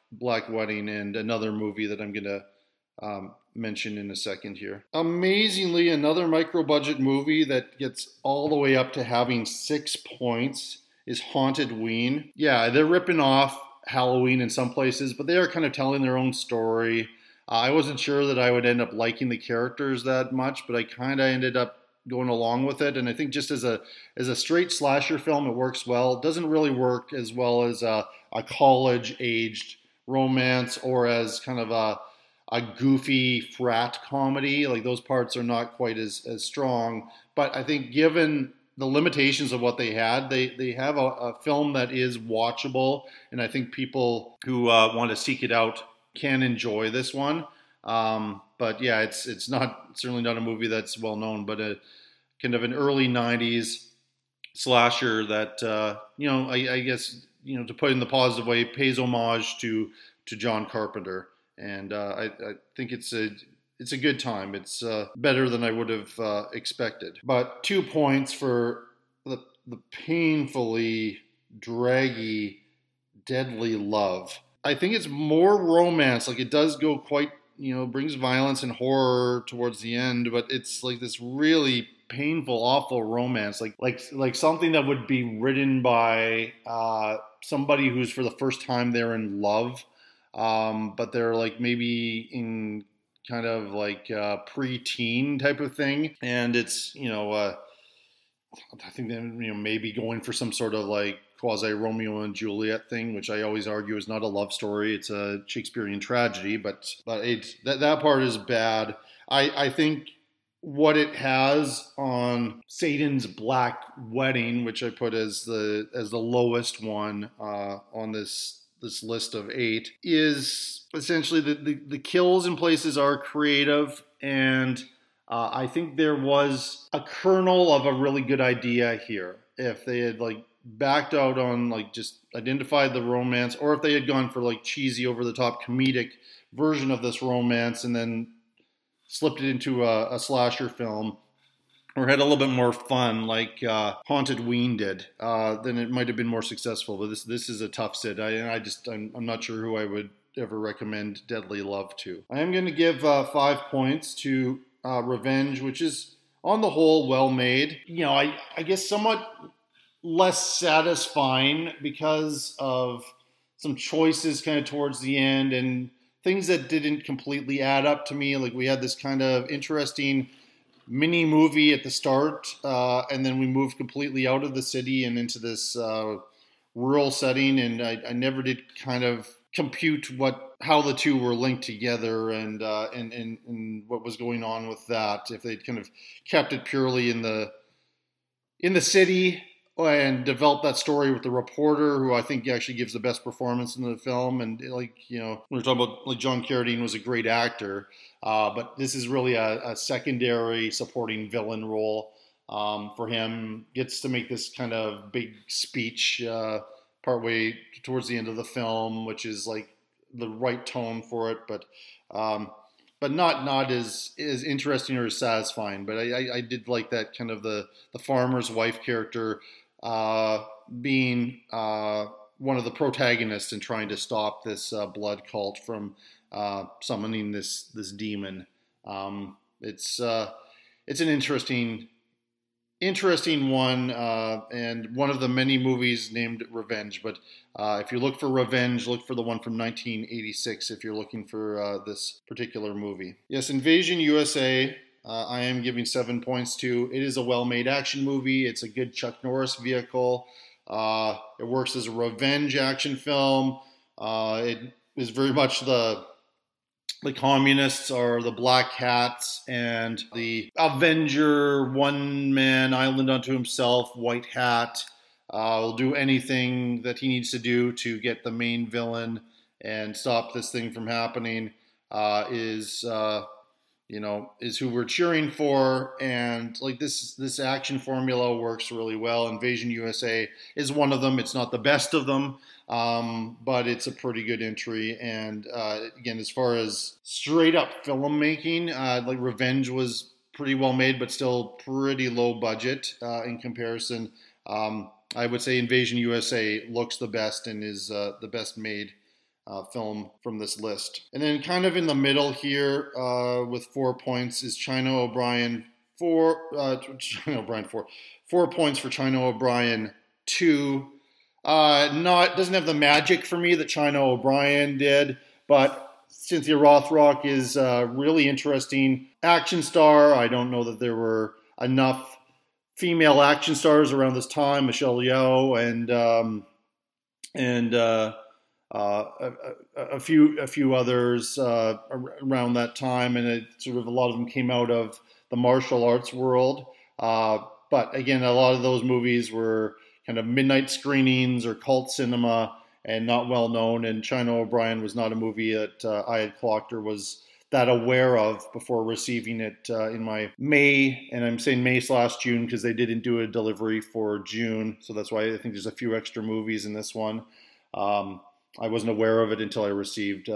Black Wedding and another movie that I'm going to mention in a second here. Amazingly, another micro-budget movie that gets all the way up to having 6 points is Haunted Ween. Yeah, they're ripping off Halloween in some places, but they are kind of telling their own story. I wasn't sure that I would end up liking the characters that much, but I kind of ended up going along with it. And I think just as a straight slasher film, it works well. It doesn't really work as well as a college-aged romance or as kind of a goofy frat comedy. Like, those parts are not quite as strong. But I think given the limitations of what they had, they have a film that is watchable, and I think people who want to seek it out can enjoy this one. But yeah, it's certainly not a movie that's well known, but a kind of an early 90s slasher that, I guess, to put it in the positive way, pays homage to John Carpenter. And I think it's a good time. It's better than I would have expected. But 2 points for the painfully draggy, Deadly Love. I think it's more romance. Like, it does go quite, brings violence and horror towards the end, but it's like this really painful, awful romance. Like something that would be written by somebody who's for the first time they're in love, but they're like maybe in kind of like pre-teen type of thing. And it's, I think that, maybe going for some sort of like quasi Romeo and Juliet thing, which I always argue is not a love story. It's a Shakespearean tragedy, but that part is bad. I think what it has on Satan's Black Wedding, which I put as the lowest one on this list of 8, is essentially the kills in places are creative, and I think there was a kernel of a really good idea here. If they had like backed out on like just identified the romance, or if they had gone for like cheesy, over the top comedic version of this romance and then slipped it into a slasher film, or had a little bit more fun like Haunted Ween did, then it might have been more successful. But this is a tough sit. I'm not sure who I would ever recommend Deadly Love to. I am going to give 5 points to Revenge, which is on the whole well made. I guess somewhat less satisfying because of some choices kind of towards the end and things that didn't completely add up to me. Like, we had this kind of interesting mini movie at the start, and then we moved completely out of the city and into this rural setting, and I never did kind of compute how the two were linked together and what was going on with that. If they'd kind of kept it purely in the city and developed that story with the reporter, who I think actually gives the best performance in the film. And we were talking about, like, John Carradine was a great actor, but this is really a secondary supporting villain role for him. Gets to make this kind of big speech partway towards the end of the film, which is like the right tone for it, but not as interesting or as satisfying. But I did like that kind of the farmer's wife character being one of the protagonists in trying to stop this blood cult from summoning this demon. It's an interesting one, and one of the many movies named Revenge. But if you look for Revenge, look for the one from 1986 if you're looking for this particular movie. Yes, Invasion USA, I am giving 7 points to. It is a well-made action movie. It's a good Chuck Norris vehicle. It works as a revenge action film. It is very much the communists are the black hats, and the Avenger, one-man island unto himself, white hat, will do anything that he needs to do to get the main villain and stop this thing from happening, is who we're cheering for. And like this action formula works really well. Invasion USA is one of them. It's not the best of them, but it's a pretty good entry. And again, as far as straight up filmmaking, like Revenge was pretty well made, but still pretty low budget in comparison. I would say Invasion USA looks the best and is the best made film from this list. And then kind of in the middle here with 4 points is China O'Brien 4. 4 points for China O'Brien 2. Doesn't have the magic for me that China O'Brien did, but Cynthia Rothrock is a really interesting action star. I don't know that there were enough female action stars around this time. Michelle Yeoh and a few others around that time, and a lot of them came out of the martial arts world. But again, a lot of those movies were kind of midnight screenings or cult cinema and not well known. And China O'Brien was not a movie that I had clocked or was that aware of before receiving it in my May, and I'm saying May/June because they didn't do a delivery for June. So that's why I think there's a few extra movies in this one. I wasn't aware of it until I received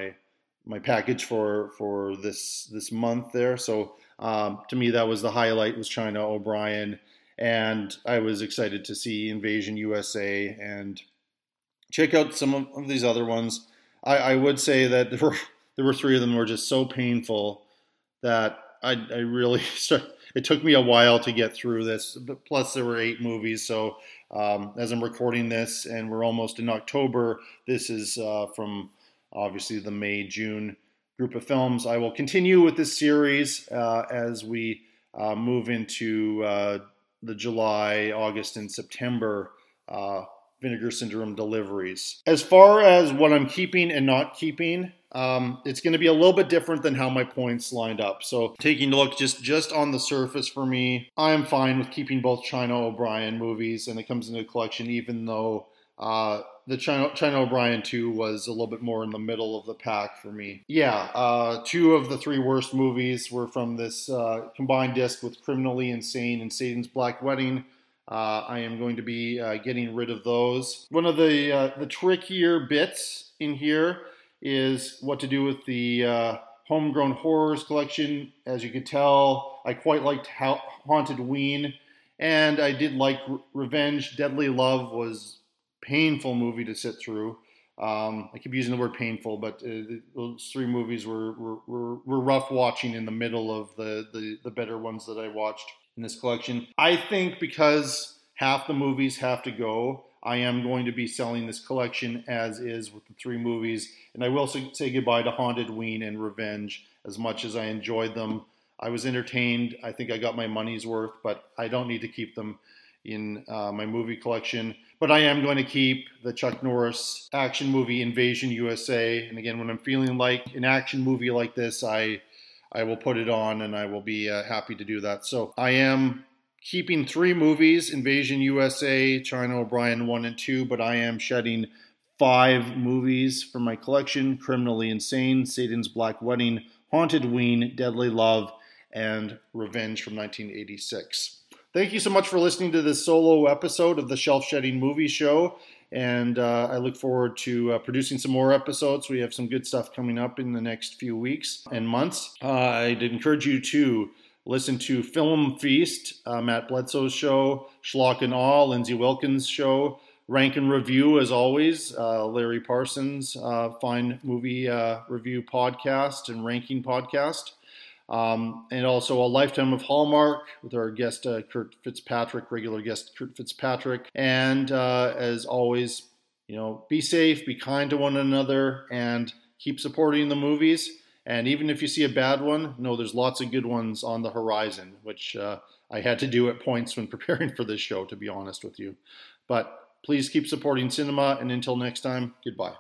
my package for this month there. So to me, that was the highlight, was China O'Brien. And I was excited to see Invasion USA and check out some of these other ones. I would say that there were 3 of them were just so painful that I really it took me a while to get through this. But plus, there were 8 movies. So as I'm recording this, and we're almost in October, this is from obviously the May-June group of films. I will continue with this series as we move into the July, August, and September Vinegar Syndrome deliveries. As far as what I'm keeping and not keeping, it's going to be a little bit different than how my points lined up. So taking a look just on the surface for me, I am fine with keeping both China O'Brien movies, and it comes into the collection, even though the China O'Brien 2 was a little bit more in the middle of the pack for me. Yeah, 2 of the 3 worst movies were from this combined disc with Criminally Insane and Satan's Black Wedding. I am going to be getting rid of those. One of the trickier bits in here is what to do with the Homegrown Horrors collection. As you could tell, I quite liked Haunted Ween, and I did like Revenge. Deadly Love was a painful movie to sit through. I keep using the word painful, but those 3 movies were rough watching in the middle of the better ones that I watched in this collection. I think because half the movies have to go, I am going to be selling this collection as is with the 3 movies, and I will say goodbye to Haunted Ween and Revenge. As much as I enjoyed them, I was entertained. I think I got my money's worth, but I don't need to keep them in my movie collection. But I am going to keep the Chuck Norris action movie Invasion USA, and again, when I'm feeling like an action movie like this, I will put it on, and I will be happy to do that. So I am keeping 3 movies, Invasion USA, China O'Brien 1 and 2, but I am shedding 5 movies from my collection: Criminally Insane, Satan's Black Wedding, Haunted Ween, Deadly Love, and Revenge from 1986. Thank you so much for listening to this solo episode of the Shelf Shedding Movie Show, and I look forward to producing some more episodes. We have some good stuff coming up in the next few weeks and months. I'd encourage you to listen to Film Feast, Matt Bledsoe's show, Schlock and Awe, Lindsay Wilkins' show, Rank and Review, as always, Larry Parsons' fine movie review podcast and ranking podcast, and also A Lifetime of Hallmark with our guest Kurt Fitzpatrick, regular guest Kurt Fitzpatrick. And as always, be safe, be kind to one another, and keep supporting the movies. And even if you see a bad one, know there's lots of good ones on the horizon, which I had to do at points when preparing for this show, to be honest with you. But please keep supporting cinema, and until next time, goodbye.